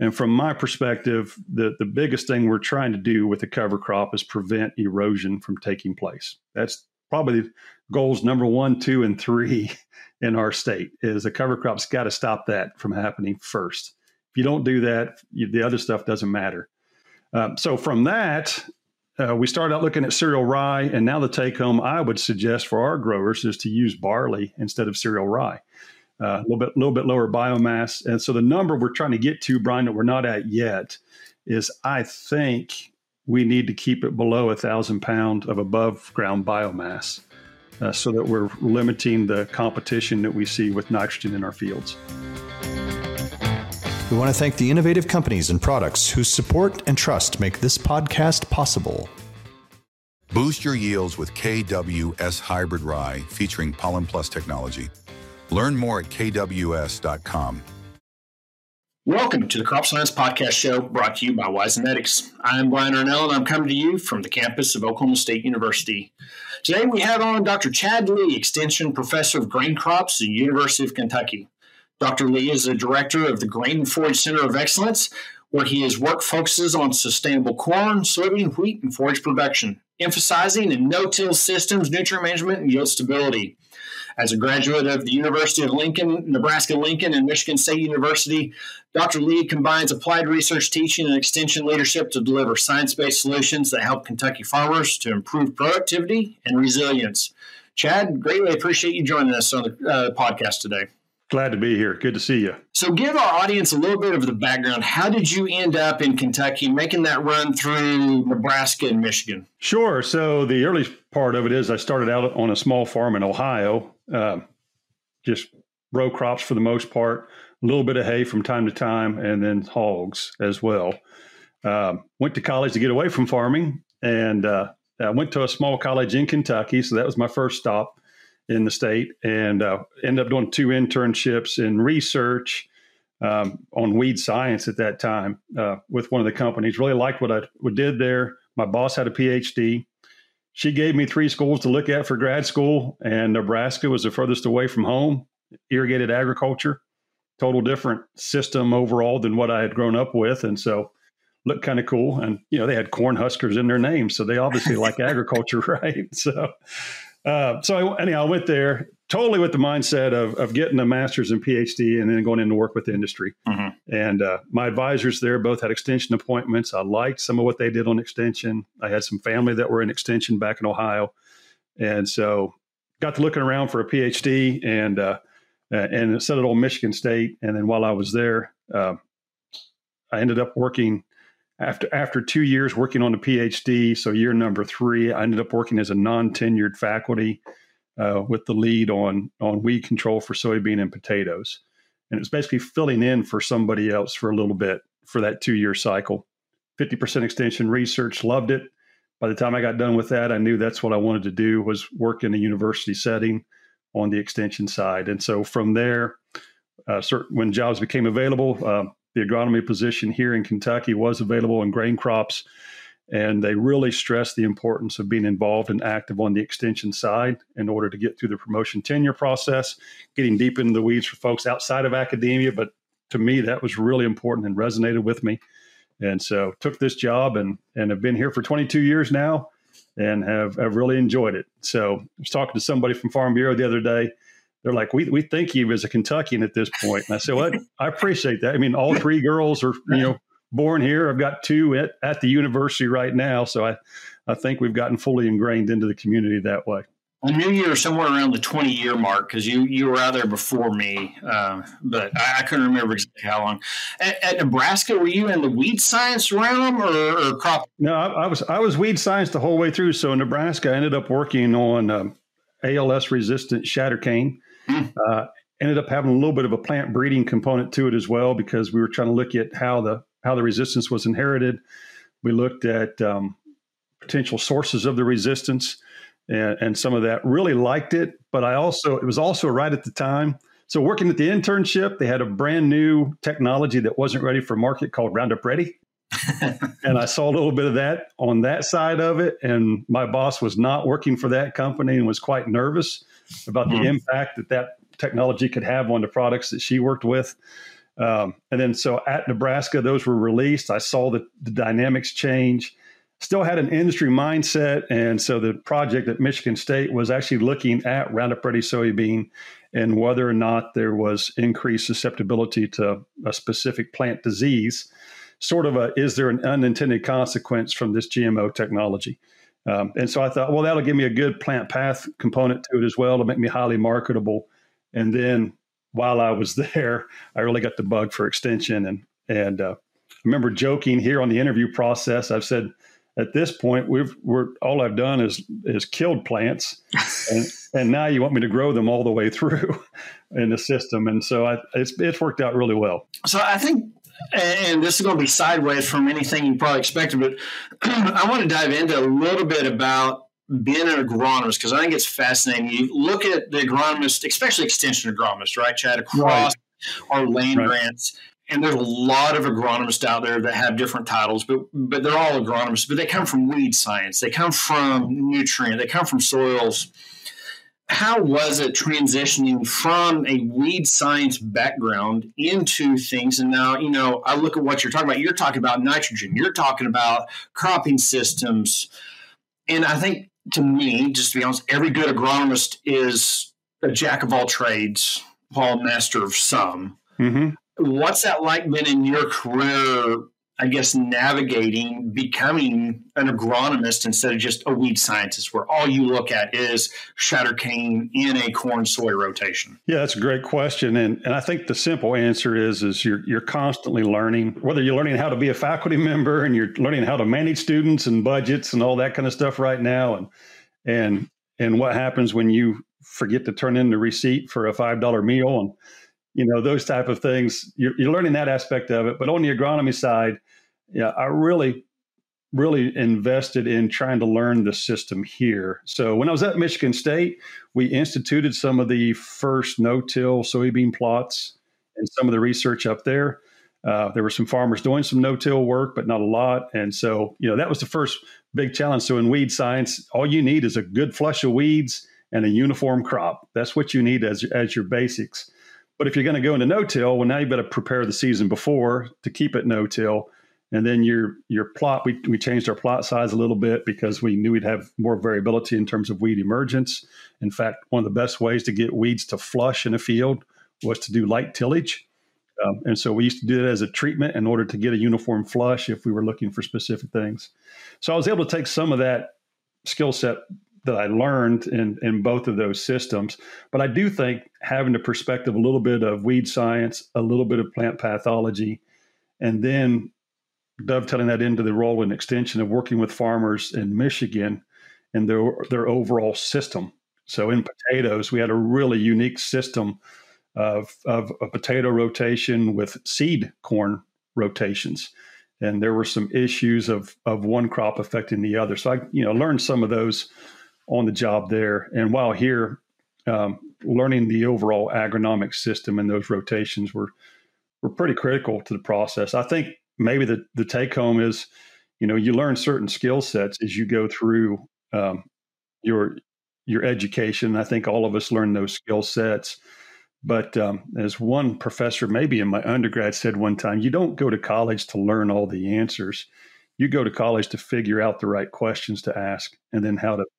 And from my perspective, the biggest thing we're trying to do with the cover crop is prevent erosion from taking place. That's probably goals number 1, 2, and 3 in our state is the cover crop's got to stop that from happening first. If you don't do that, the other stuff doesn't matter. So from that, we started out looking at cereal rye, and now the take home I would suggest for our growers is to use barley instead of cereal rye. A little bit lower biomass. And so the number we're trying to get to, Brian, that we're not at yet is I think we need to keep it below 1,000 pounds of above ground biomass so that we're limiting the competition that we see with nitrogen in our fields. We want to thank the innovative companies and products whose support and trust make this podcast possible. Boost your yields with KWS Hybrid Rye featuring Pollen Plus technology. Learn more at kws.com. Welcome to the Crop Science Podcast Show brought to you by Wysenetics. I'm Brian Arnell, and I'm coming to you from the campus of Oklahoma State University. Today we have on Dr. Chad Lee, Extension Professor of Grain Crops at the University of Kentucky. Dr. Lee is the director of the Grain and Forage Center of Excellence, where his work focuses on sustainable corn, soybean, wheat, and forage production, emphasizing in no-till systems, nutrient management, and yield stability. As a graduate of the University of Lincoln, Nebraska-Lincoln, and Michigan State University, Dr. Lee combines applied research teaching and extension leadership to deliver science-based solutions that help Kentucky farmers to improve productivity and resilience. Chad, greatly appreciate you joining us on the podcast today. Glad to be here. Good to see you. So give our audience a little bit of the background. How did you end up in Kentucky, making that run through Nebraska and Michigan? Sure. So the early part of it is I started out on a small farm in Ohio, just row crops for the most part, a little bit of hay from time to time, and then hogs as well. Went to college to get away from farming, and I went to a small college in Kentucky. So that was my first stop in the state, and ended up doing 2 internships in research on weed science at that time with one of the companies. Really liked what I did there. My boss had a PhD. She gave me 3 schools to look at for grad school, and Nebraska was the furthest away from home. Irrigated agriculture, total different system overall than what I had grown up with, and so looked kind of cool. And they had corn huskers in their name, so they obviously like agriculture, right? I went there totally with the mindset of getting a master's and PhD and then going into work with the industry. Mm-hmm. And my advisors there both had extension appointments. I liked some of what they did on extension. I had some family that were in extension back in Ohio. And so got to looking around for a PhD and settled on Michigan State. And then while I was there, I ended up working after 2 years working on a PhD. So year number 3, I ended up working as a non-tenured faculty with the lead on weed control for soybean and potatoes. And it was basically filling in for somebody else for a little bit for that 2-year cycle. 50% extension research, loved it. By the time I got done with that, I knew that's what I wanted to do, was work in a university setting on the extension side. And so from there, when jobs became available, the agronomy position here in Kentucky was available in grain crops, and they really stressed the importance of being involved and active on the extension side in order to get through the promotion tenure process, getting deep into the weeds for folks outside of academia. But to me, that was really important and resonated with me. And so took this job and have been here for 22 years now and have really enjoyed it. So I was talking to somebody from Farm Bureau the other day. They're like, we think you as a Kentuckian at this point. And I said, well, I appreciate that. I mean, all 3 girls are, born here. I've got 2 at the university right now. So I think we've gotten fully ingrained into the community that way. I knew you were somewhere around the 20-year mark because you were out there before me, but I couldn't remember exactly how long. At Nebraska, were you in the weed science realm or crop? No, I was weed science the whole way through. So in Nebraska, I ended up working on ALS-resistant shatter cane. Ended up having a little bit of a plant breeding component to it as well, because we were trying to look at how the resistance was inherited. We looked at potential sources of the resistance and some of that. Really liked it, but it was also right at the time. So working at the internship, they had a brand new technology that wasn't ready for market called Roundup Ready. And I saw a little bit of that on that side of it. And my boss was not working for that company and was quite nervous about the impact that technology could have on the products that she worked with. And then so at Nebraska, those were released. I saw the dynamics change. Still had an industry mindset. And so the project at Michigan State was actually looking at Roundup Ready soybean and whether or not there was increased susceptibility to a specific plant disease. Sort of is there an unintended consequence from this GMO technology? And so I thought, well, that'll give me a good plant path component to it as well to make me highly marketable. And then while I was there, I really got the bug for extension. And I remember joking here on the interview process, I've said, at this point, we're all I've done is killed plants, and now you want me to grow them all the way through in the system. And so it's worked out really well. So I think, and this is going to be sideways from anything you probably expected, but I want to dive into a little bit about being an agronomist, because I think it's fascinating. You look at the agronomist, especially extension agronomists, right, Chad, across our land grants. And there's a lot of agronomists out there that have different titles, but they're all agronomists. But they come from weed science. They come from nutrient. They come from soils. How was it transitioning from a weed science background into things? And now, I look at what you're talking about. You're talking about nitrogen. You're talking about cropping systems. And I think, to me, just to be honest, every good agronomist is a jack of all trades, Paul, master of some. Mm-hmm. What's that like been in your career, I guess, navigating, becoming an agronomist instead of just a weed scientist, where all you look at is shatter cane in a corn soy rotation? Yeah, that's a great question. And I think the simple answer is you're constantly learning, whether you're learning how to be a faculty member and you're learning how to manage students and budgets and all that kind of stuff right now. And what happens when you forget to turn in the receipt for a $5 meal and those type of things, you're learning that aspect of it. But on the agronomy side, I really, really invested in trying to learn the system here. So when I was at Michigan State, we instituted some of the first no-till soybean plots and some of the research up there. There were some farmers doing some no-till work, but not a lot. And so, that was the first big challenge. So in weed science, all you need is a good flush of weeds and a uniform crop. That's what you need as your basics. But if you're going to go into no-till, well, now you better prepare the season before to keep it no-till. And then your plot, we changed our plot size a little bit because we knew we'd have more variability in terms of weed emergence. In fact, one of the best ways to get weeds to flush in a field was to do light tillage. And so we used to do it as a treatment in order to get a uniform flush if we were looking for specific things. So I was able to take some of that skill set that I learned in both of those systems. But I do think having the perspective, a little bit of weed science, a little bit of plant pathology, and then dovetailing that into the role and extension of working with farmers in Michigan and their overall system. So in potatoes, we had a really unique system of a potato rotation with seed corn rotations. And there were some issues of one crop affecting the other. So I learned some of those on the job there. And while here, learning the overall agronomic system and those rotations were pretty critical to the process. I think maybe the take home is, you learn certain skill sets as you go through your education. I think all of us learn those skill sets. But as one professor, maybe in my undergrad, said one time, you don't go to college to learn all the answers. You go to college to figure out the right questions to ask, and then how to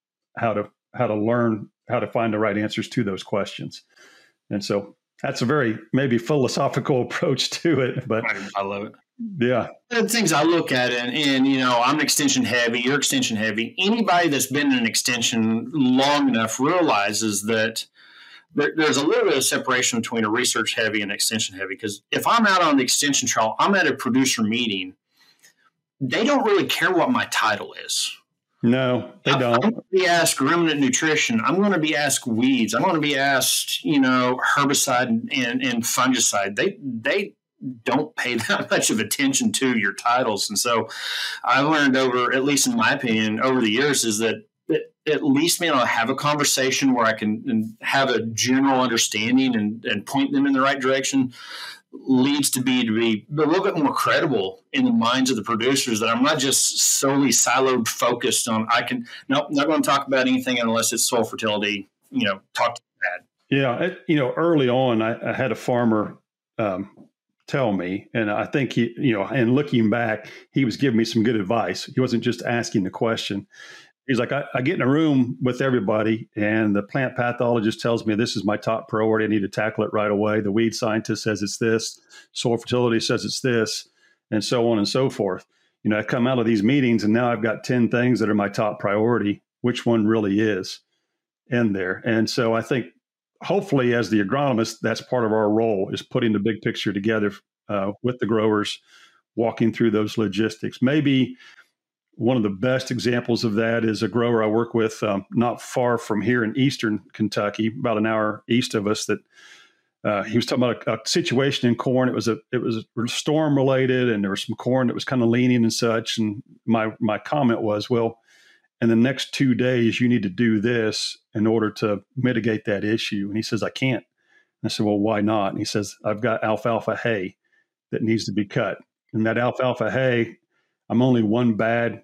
learn how to find the right answers to those questions. And so that's a very maybe philosophical approach to it, but I love it. Yeah. The things I look at, and I'm extension heavy, you're extension heavy. Anybody that's been in an extension long enough realizes that there's a little bit of separation between a research heavy and extension heavy. Because if I'm out on the extension trail, I'm at a producer meeting, they don't really care what my title is. No, they don't. I'm going to be asked ruminant nutrition. I'm going to be asked weeds. I'm going to be asked, herbicide and fungicide. They don't pay that much of attention to your titles. And so I learned at least in my opinion, over the years, is that at least being able to have a conversation where I can have a general understanding and point them in the right direction leads to be a little bit more credible in the minds of the producers, that I'm not just solely siloed focused on, not going to talk about anything unless it's soil fertility, talk to that. Yeah. Early on, I had a farmer tell me. And I think he, and looking back, he was giving me some good advice. He wasn't just asking the question. He's like, I get in a room with everybody, and the plant pathologist tells me this is my top priority. I need to tackle it right away. The weed scientist says it's this. Soil fertility says it's this, and so on and so forth. I come out of these meetings, and now I've got 10 things that are my top priority. Which one really is in there? And so I think hopefully as the agronomist, that's part of our role, is putting the big picture together with the growers, walking through those logistics. Maybe one of the best examples of that is a grower I work with not far from here in eastern Kentucky, about an hour east of us, that he was talking about a situation in corn. It was storm related, and there was some corn that was kind of leaning and such. And my comment was, well, in the next 2 days, you need to do this in order to mitigate that issue. And he says, I can't. And I said, well, why not? And he says, I've got alfalfa hay that needs to be cut. And that alfalfa hay, I'm only one bad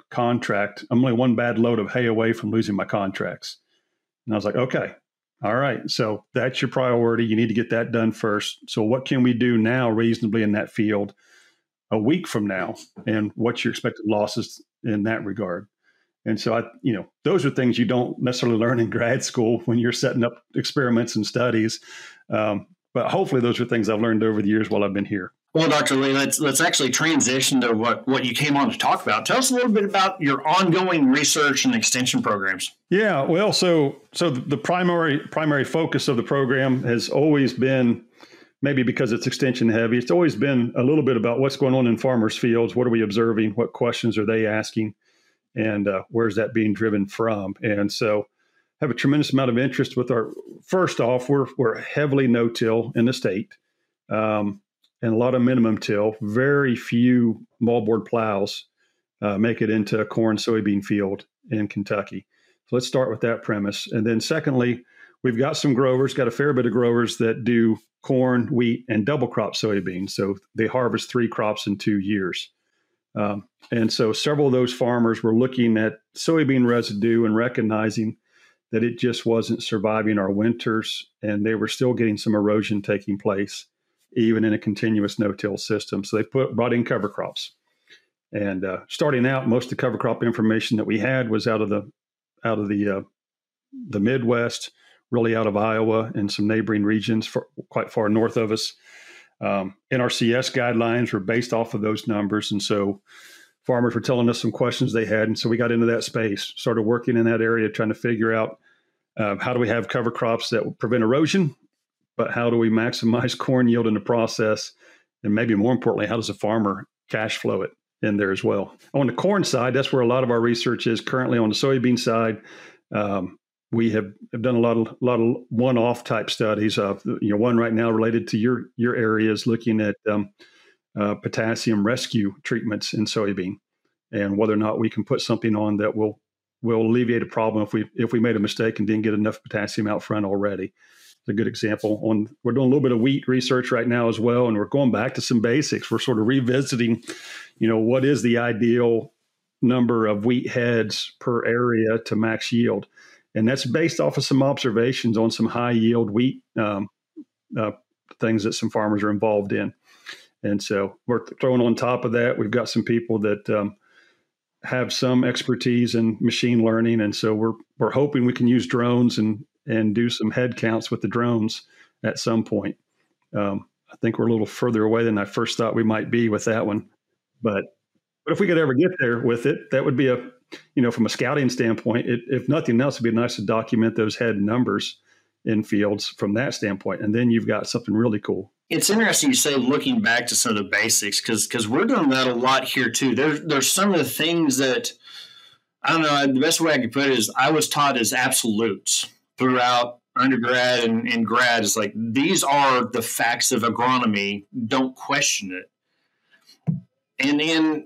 load of hay away from losing my contracts. And I was like, okay, all right. So that's your priority. You need to get that done first. So what can we do now reasonably in that field a week from now? And what's your expected losses in that regard? And so those are things you don't necessarily learn in grad school when you're setting up experiments and studies. But hopefully those are things I've learned over the years while I've been here. Well, Dr. Lee, let's actually transition to what you came on to talk about. Tell us a little bit about your ongoing research and extension programs. Yeah, well, so the primary focus of the program has always been, maybe because it's extension heavy, it's always been a little bit about what's going on in farmers' fields. What are we observing? What questions are they asking? And where's that being driven from? And so I have a tremendous amount of interest with first off, we're heavily no-till in the state. And a lot of minimum till. Very few moldboard plows make it into a corn soybean field in Kentucky. So let's start with that premise. And then secondly, we've got a fair bit of growers that do corn, wheat, and double crop soybeans. So they harvest 3 crops in 2 years. And so several of those farmers were looking at soybean residue and recognizing that it just wasn't surviving our winters, and they were still getting some erosion taking place, even in a continuous no-till system. So they brought in cover crops. And starting out, most of the cover crop information that we had was out of the Midwest, really out of Iowa and some neighboring regions quite far north of us. NRCS guidelines were based off of those numbers. And so farmers were telling us some questions they had. And so we got into that space, started working in that area, trying to figure out how do we have cover crops that prevent erosion, but how do we maximize corn yield in the process? And maybe more importantly, how does a farmer cash flow it in there as well? On the corn side, that's where a lot of our research is currently. On the soybean side, we have done a lot of one-off type studies. One right now related to your areas, looking at potassium rescue treatments in soybean, and whether or not we can put something on that will alleviate a problem if we made a mistake and didn't get enough potassium out front already. It's a good example. We're doing a little bit of wheat research right now as well, and we're going back to some basics. We're sort of revisiting, what is the ideal number of wheat heads per area to max yield. And that's based off of some observations on some high yield wheat things that some farmers are involved in. And so we're throwing on top of that, we've got some people that have some expertise in machine learning. And so we're hoping we can use drones and do some head counts with the drones at some point. I think we're a little further away than I first thought we might be with that one. But if we could ever get there with it, that would be from a scouting standpoint, if nothing else, it'd be nice to document those head numbers in fields from that standpoint. And then you've got something really cool. It's interesting you say looking back to some of the basics, because we're doing that a lot here too. There's some of the things that, I don't know, the best way I could put it is I was taught as absolutes throughout undergrad and grad. It's like, these are the facts of agronomy. Don't question it. And then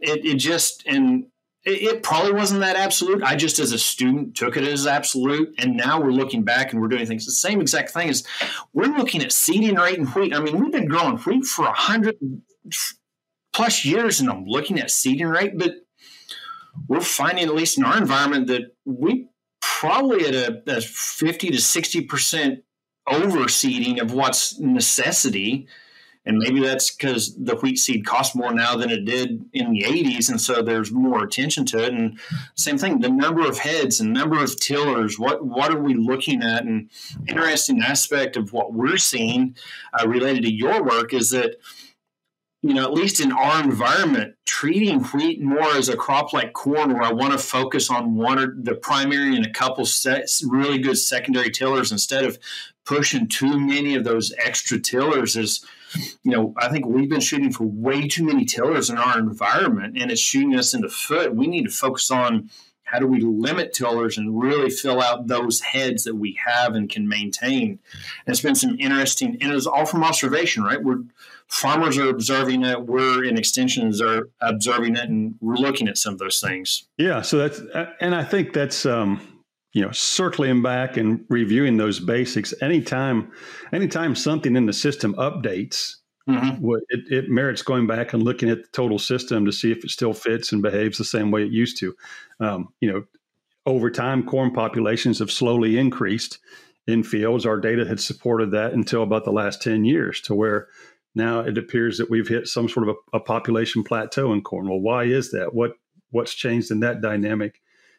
it probably wasn't that absolute. I just, as a student, took it as absolute. And now we're looking back and we're doing things. The same exact thing is we're looking at seeding rate in wheat. I mean, we've been growing wheat for 100+ years, and I'm looking at seeding rate. But we're finding, at least in our environment, that we probably at a 50 to 60% overseeding of what's necessity. And maybe that's because the wheat seed costs more now than it did in the 80s. And so there's more attention to it. And same thing, the number of heads and number of tillers, what are we looking at? And interesting aspect of what we're seeing related to your work is that, at least in our environment, treating wheat more as a crop like corn, where I want to focus on one or the primary and a couple really good secondary tillers instead of pushing too many of those extra tillers is, I think we've been shooting for way too many tillers in our environment, and it's shooting us in the foot. We need to focus on how do we limit tillers and really fill out those heads that we have and can maintain. And it's been some interesting, and it was all from observation, right? Farmers are observing it. We're in extensions are observing it, and we're looking at some of those things. Yeah. So and I think that's, circling back and reviewing those basics. Anytime something in the system updates, it merits going back and looking at the total system to see if it still fits and behaves the same way it used to. Over time, corn populations have slowly increased in fields. Our data had supported that until about the last 10 years, to where now it appears that we've hit some sort of a population plateau in corn. Well, why is that? What's changed in that dynamic?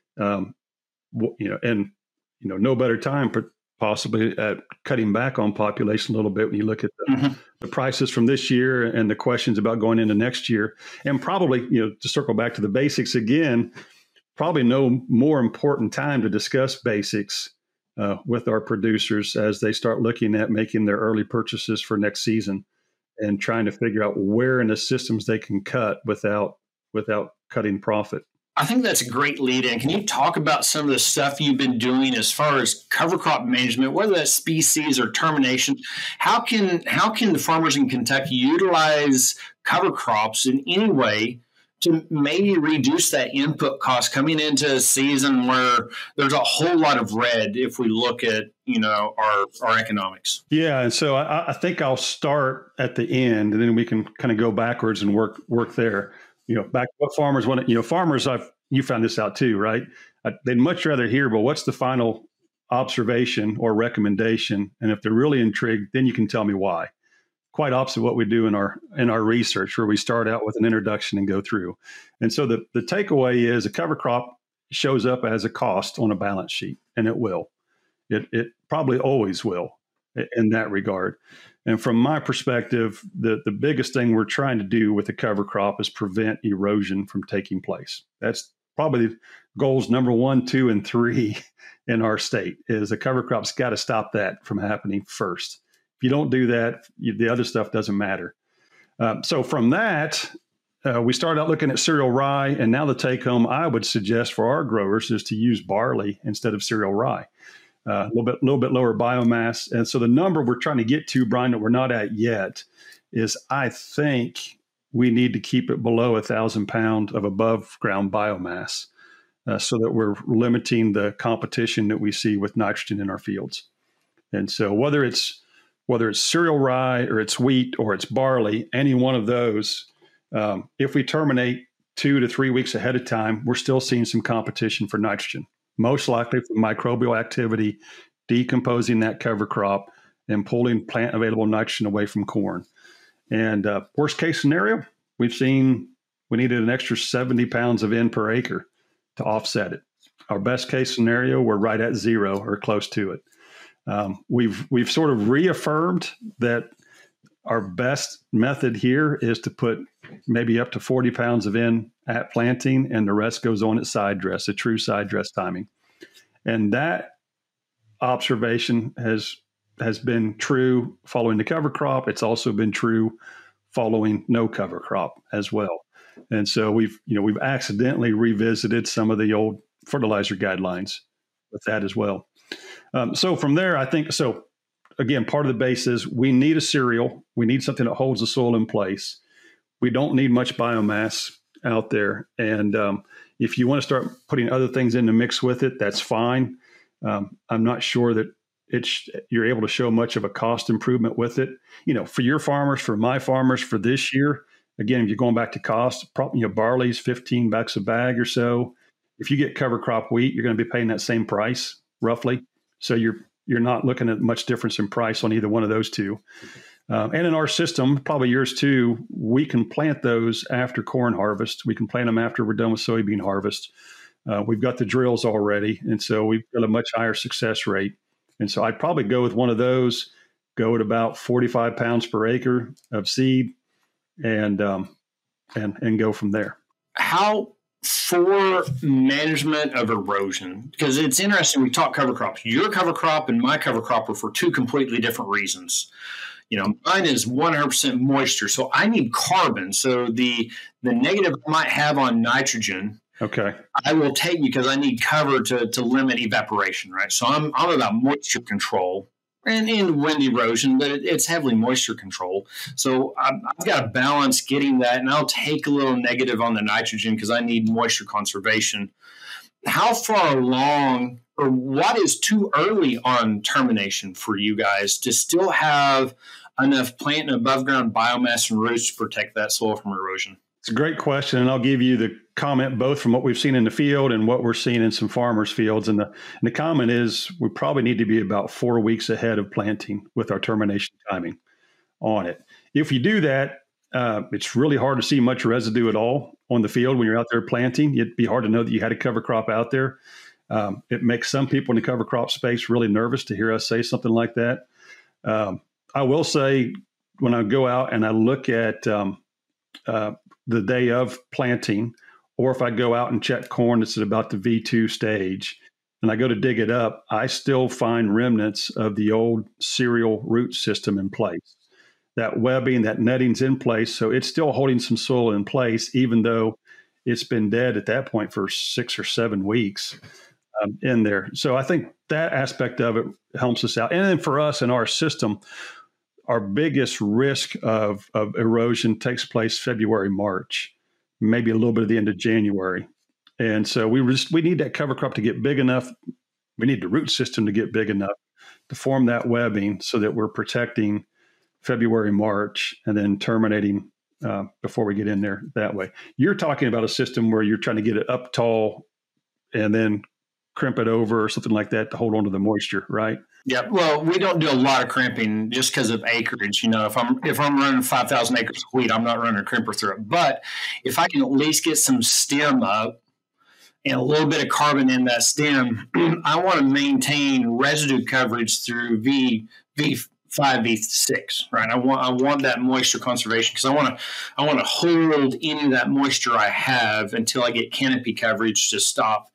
No better time possibly at cutting back on population a little bit when you look at the prices from this year and the questions about going into next year. And probably, to circle back to the basics again, probably no more important time to discuss basics with our producers as they start looking at making their early purchases for next season and trying to figure out where in the systems they can cut without cutting profit. I think that's a great lead in. Can you talk about some of the stuff you've been doing as far as cover crop management, whether that's species or termination? How can the farmers in Kentucky utilize cover crops in any way to maybe reduce that input cost coming into a season where there's a whole lot of red if we look at, our economics? Yeah. And so I think I'll start at the end, and then we can kind of go backwards and work there. Back what farmers want to, farmers, you found this out too, right? They'd much rather hear, well, what's the final observation or recommendation? And if they're really intrigued, then you can tell me why. Quite opposite what we do in our research, where we start out with an introduction and go through. And so the takeaway is a cover crop shows up as a cost on a balance sheet, and it will. It probably always will in that regard. And from my perspective, the biggest thing we're trying to do with the cover crop is prevent erosion from taking place. That's probably goals number 1, 2, and 3 in our state. Is the cover crop's got to stop that from happening first. If you don't do that, the other stuff doesn't matter. So from that, we started out looking at cereal rye, and now the take home I would suggest for our growers is to use barley instead of cereal rye. A little bit lower biomass. And so the number we're trying to get to, Brian, that we're not at yet, is I think we need to keep it below 1,000 pounds of above ground biomass so that we're limiting the competition that we see with nitrogen in our fields. And so whether it's cereal rye or it's wheat or it's barley, any one of those, if we terminate 2 to 3 weeks ahead of time, we're still seeing some competition for nitrogen. Most likely from microbial activity, decomposing that cover crop and pulling plant available nitrogen away from corn. And worst case scenario, we've seen we needed an extra 70 pounds of N per acre to offset it. Our best case scenario, we're right at 0 or close to it. We've sort of reaffirmed that our best method here is to put maybe up to 40 pounds of N at planting, and the rest goes on at side dress, a true side dress timing. And that observation has been true following the cover crop. It's also been true following no cover crop as well. And so we've accidentally revisited some of the old fertilizer guidelines with that as well. So from there, I think, so again, part of the base is we need a cereal. We need something that holds the soil in place. We don't need much biomass out there. And if you want to start putting other things in the mix with it, that's fine. I'm not sure that you're able to show much of a cost improvement with it. For your farmers, for my farmers, for this year, again, if you're going back to cost, barley's $15 a bag or so. If you get cover crop wheat, you're going to be paying that same price roughly. So you're not looking at much difference in price on either one of those two. And in our system, probably yours too, we can plant those after corn harvest. We can plant them after we're done with soybean harvest. We've got the drills already, and so we've got a much higher success rate. And so I'd probably go with one of those, go at about 45 pounds per acre of seed, and go from there. How for management of erosion, because it's interesting, we talk cover crops. Your cover crop and my cover crop are for two completely different reasons. Mine is 100% moisture, so I need carbon. So the negative I might have on nitrogen, okay, I will take because I need cover to limit evaporation, right? So I'm about moisture control and wind erosion, but it's heavily moisture control. So I've got to balance getting that, and I'll take a little negative on the nitrogen because I need moisture conservation. How far along, or what is too early on termination for you guys to still have enough plant and above ground biomass and roots to protect that soil from erosion? It's a great question, and I'll give you the comment both from what we've seen in the field and what we're seeing in some farmers' fields. And the comment is we probably need to be about 4 weeks ahead of planting with our termination timing on it. If you do that, it's really hard to see much residue at all on the field when you're out there planting. It'd be hard to know that you had a cover crop out there. It makes some people in the cover crop space really nervous to hear us say something like that. I will say when I go out and I look at the day of planting, or if I go out and check corn that's at about the V2 stage, and I go to dig it up, I still find remnants of the old cereal root system in place. That webbing, that netting's in place, so it's still holding some soil in place, even though it's been dead at that point for 6 or 7 weeks in there. So I think that aspect of it helps us out. And then for us in our system, our biggest risk of erosion takes place February, March, maybe a little bit at the end of January. And so we need that cover crop to get big enough. We need the root system to get big enough to form that webbing so that we're protecting February, March, and then terminating before we get in there that way. You're talking about a system where you're trying to get it up tall and then crimp it over or something like that to hold on to the moisture, right? Yeah. Well, we don't do a lot of crimping just because of acreage. If I'm running 5,000 acres of wheat, I'm not running a crimper through it. But if I can at least get some stem up and a little bit of carbon in that stem, I want to maintain residue coverage through V5, V6, right? I want that moisture conservation because I want to hold any of that moisture I have until I get canopy coverage to stop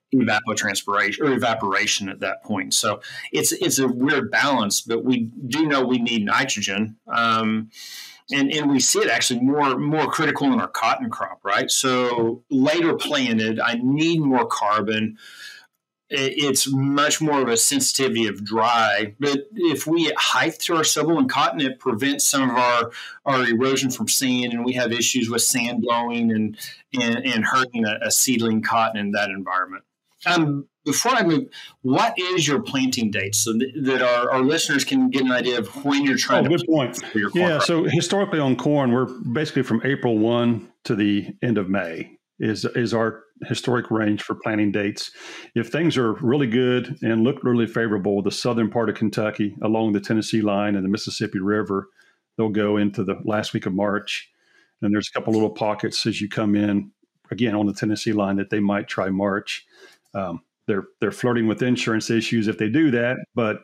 evaporation at that point. So it's a weird balance, but we do know we need nitrogen. And we see it actually more critical in our cotton crop, right? So later planted, I need more carbon. It's much more of a sensitivity of dry. But if we get height through our stubble and cotton, it prevents some of our erosion from sand, and we have issues with sand blowing and hurting a seedling cotton in that environment. Before I move, what is your planting date so that our listeners can get an idea of when you're trying to good point. For your corn crop? So historically on corn, we're basically from April 1 to the end of May is our historic range for planting dates. If things are really good and look really favorable, the southern part of Kentucky along the Tennessee line and the Mississippi River, they'll go into the last week of March. And there's a couple little pockets as you come in, again, on the Tennessee line that they might try March. They're flirting with insurance issues if they do that, but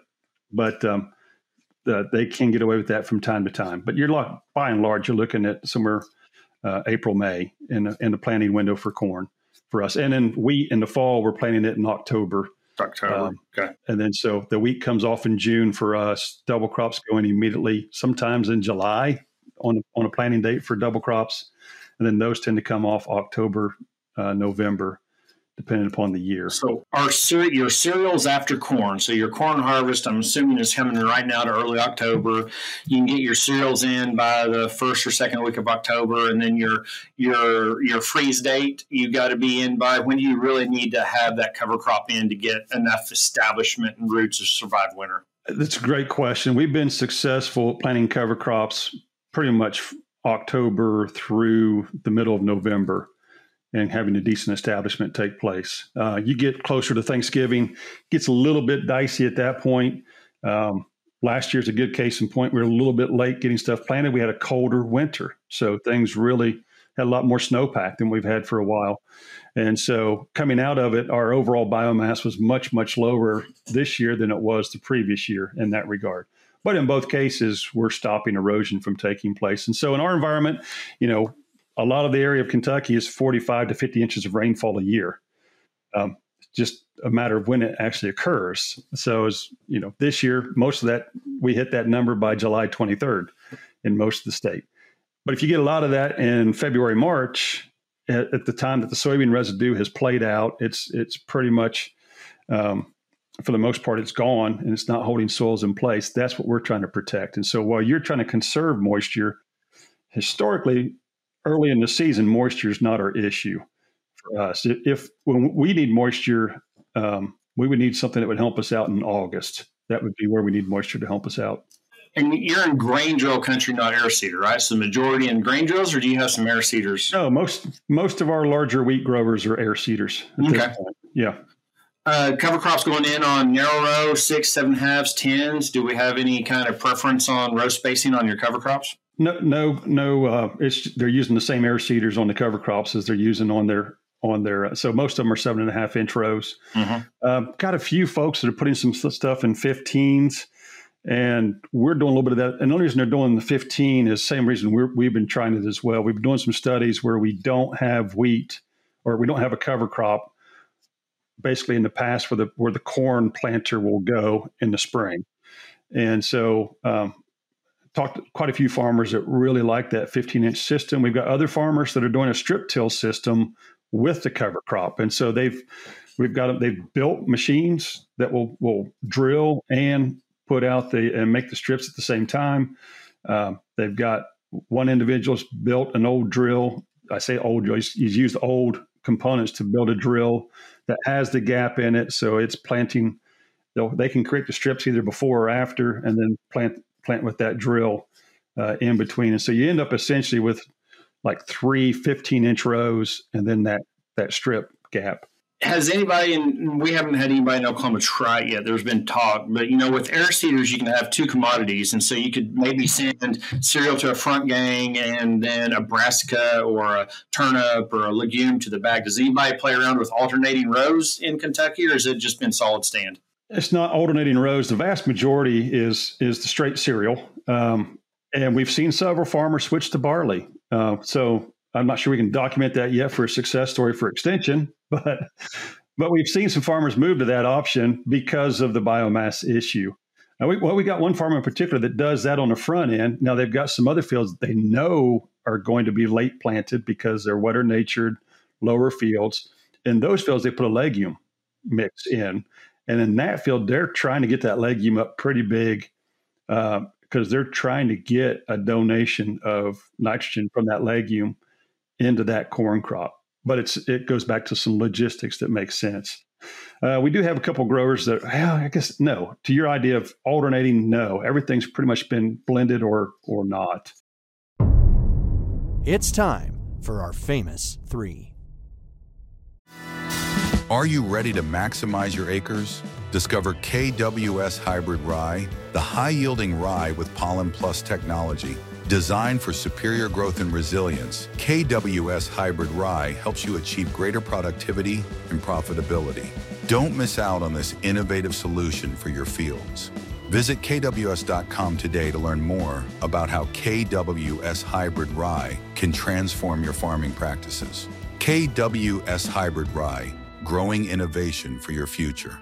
they can get away with that from time to time. But by and large, you're looking at somewhere April, May in the planting window for corn for us. And then wheat in the fall, we're planting it in October. Okay. And then so the wheat comes off in June for us. Double crops go in immediately, sometimes in July on a planting date for double crops. And then those tend to come off October, November, depending upon the year. So your cereals after corn. So your corn harvest, I'm assuming, is coming right now to early October. You can get your cereals in by the first or second week of October, and then your freeze date, you got to be in by when you really need to have that cover crop in to get enough establishment and roots to survive winter. That's a great question. We've been successful planting cover crops pretty much October through the middle of November, and having a decent establishment take place. You get closer to Thanksgiving, gets a little bit dicey at that point. last year's a good case in point. We were a little bit late getting stuff planted. We had a colder winter, so things really had a lot more snowpack than we've had for a while. And so coming out of it, our overall biomass was much, much lower this year than it was the previous year in that regard. But in both cases, we're stopping erosion from taking place. And so in our environment, a lot of the area of Kentucky is 45 to 50 inches of rainfall a year. Just a matter of when it actually occurs. So this year, most of that, we hit that number by July 23rd in most of the state. But if you get a lot of that in February, March, at the time that the soybean residue has played out, it's pretty much, for the most part, it's gone and it's not holding soils in place. That's what we're trying to protect. And so while you're trying to conserve moisture, historically, early in the season, moisture is not our issue for us. When we need moisture, we would need something that would help us out in August. That would be where we need moisture to help us out. And you're in grain drill country, not air seeder, right? So the majority in grain drills, or do you have some air seeders? No, most of our larger wheat growers are air seeders at this point. Yeah. Cover crops going in on narrow row, 6, 7/2, 10s. Do we have any kind of preference on row spacing on your cover crops? No. They're using the same air seeders on the cover crops as they're using on their. So most of them are 7.5 inch rows. Mm-hmm. Got a few folks that are putting some stuff in 15s. And we're doing a little bit of that. And the only reason they're doing the 15 is the same reason we've been trying it as well. We've been doing some studies where we don't have wheat or we don't have a cover crop basically in the past where the corn planter will go in the spring. And so talked to quite a few farmers that really like that 15-inch system. We've got other farmers that are doing a strip till system with the cover crop. And so they've built machines that will drill and put out and make the strips at the same time. They've got one individual's built an old drill. I say old drill. He's used old components to build a drill that has the gap in it. So it's planting. They can create the strips either before or after, and then plant with that drill in between. And so you end up essentially with like 3 15-inch rows and then that strip gap. Has anybody, and we haven't had anybody in Oklahoma try it yet, there's been talk, but with air seeders, you can have two commodities. And so you could maybe send cereal to a front gang and then a brassica or a turnip or a legume to the back. Does anybody play around with alternating rows in Kentucky, or has it just been solid stand? It's not alternating rows. The vast majority is the straight cereal. And we've seen several farmers switch to barley. So I'm not sure we can document that yet for a success story for extension, but we've seen some farmers move to that option because of the biomass issue. Now, we got one farmer in particular that does that on the front end. Now they've got some other fields that they know are going to be late planted because they're wetter natured, lower fields. In those fields, they put a legume mix in. And in that field, they're trying to get that legume up pretty big because they're trying to get a donation of nitrogen from that legume into that corn crop. But it goes back to some logistics that make sense. We do have a couple growers that, I guess, no. To your idea of alternating, no. Everything's pretty much been blended or not. It's time for our famous 3. Are you ready to maximize your acres? Discover KWS Hybrid Rye, the high-yielding rye with Pollen Plus technology. Designed for superior growth and resilience, KWS Hybrid Rye helps you achieve greater productivity and profitability. Don't miss out on this innovative solution for your fields. Visit KWS.com today to learn more about how KWS Hybrid Rye can transform your farming practices. KWS Hybrid Rye, growing innovation for your future.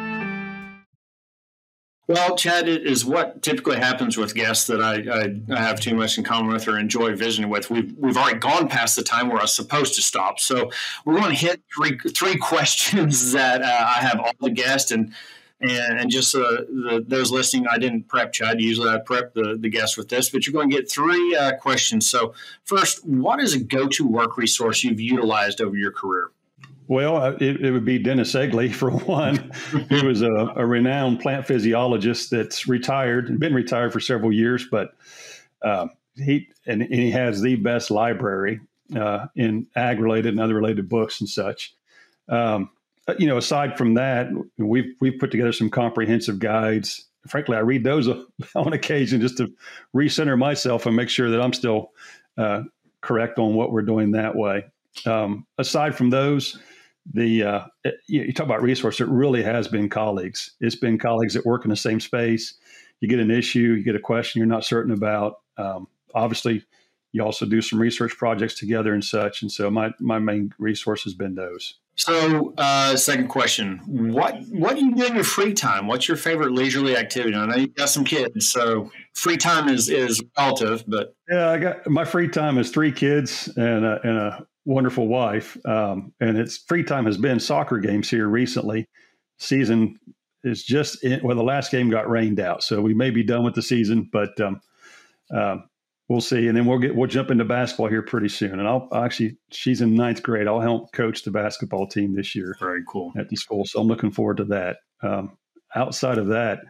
Well, Chad, it is what typically happens with guests that I have too much in common with or enjoy visiting with. We've already gone past the time where I was supposed to stop. So we're going to hit three questions that I have all the guests and just those listening. I didn't prep Chad. Usually I prep the guests with this, but you're going to get 3 questions. So first, what is a go-to work resource you've utilized over your career? Well, it would be Dennis Egley, for one. He was a renowned plant physiologist that's been retired for several years, but he has the best library in ag-related and other related books and such. Aside from that, we've put together some comprehensive guides frankly, I read those on occasion just to recenter myself and make sure that I'm still correct on what we're doing that way. Aside from those, you talk about resource, it really has been colleagues. It's been colleagues that work in the same space. You get an issue, you get a question you're not certain about. Obviously, you also do some research projects together and such. And so my main resource has been those. So, second question, what do you do in your free time? What's your favorite leisurely activity? I know you've got some kids, so free time is relative, but. Yeah, my free time is 3 kids and a wonderful wife. And its free time has been soccer games here recently. Season is just the last game got rained out. So we may be done with the season, but we'll see. And then we'll jump into basketball here pretty soon. And she's in 9th grade. I'll help coach the basketball team this year. Very cool. At the school. So I'm looking forward to that. Outside of that,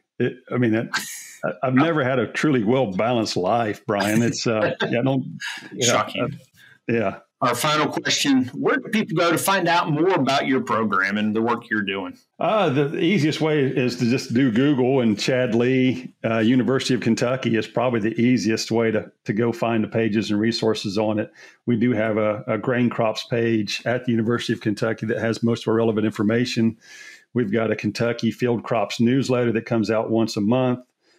I've never had a truly well-balanced life, Brian. It's, shocking. Yeah. Our final question, where do people go to find out more about your program and the work you're doing? The easiest way is to just do Google, and Chad Lee, University of Kentucky is probably the easiest way to go find the pages and resources on it. We do have a grain crops page at the University of Kentucky that has most of our relevant information. We've got a Kentucky Field Crops newsletter that comes out once a month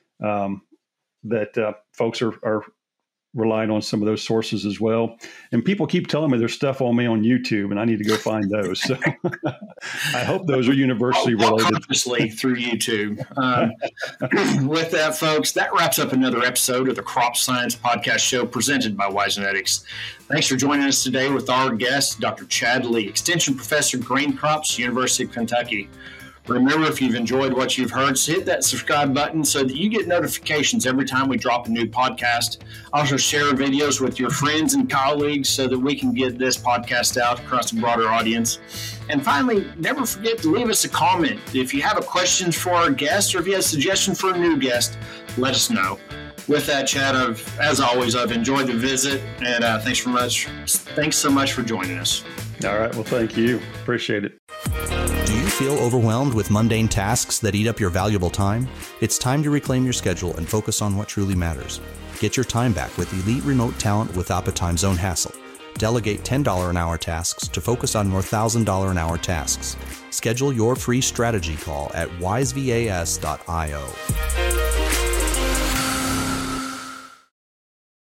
that folks are relying on some of those sources as well. And people keep telling me there's stuff on me on YouTube, and I need to go find those. So I hope those are university related. Consciously through YouTube. With that, folks, that wraps up another episode of the Crop Science Podcast Show presented by WiseNetics. Thanks for joining us today with our guest, Dr. Chad Lee, Extension Professor, Grain Crops, University of Kentucky. Remember, if you've enjoyed what you've heard, hit that subscribe button so that you get notifications every time we drop a new podcast. Also, share videos with your friends and colleagues so that we can get this podcast out across a broader audience. And finally, never forget to leave us a comment. If you have a question for our guest or if you have a suggestion for a new guest, let us know. With that, Chad, as always, I've enjoyed the visit, and thanks so much for joining us. All right. Well, thank you. Appreciate it. Do you feel overwhelmed with mundane tasks that eat up your valuable time? It's time to reclaim your schedule and focus on what truly matters. Get your time back with elite remote talent without the time zone hassle. Delegate $10 an hour tasks to focus on more $1,000 an hour tasks. Schedule your free strategy call at wisevas.io.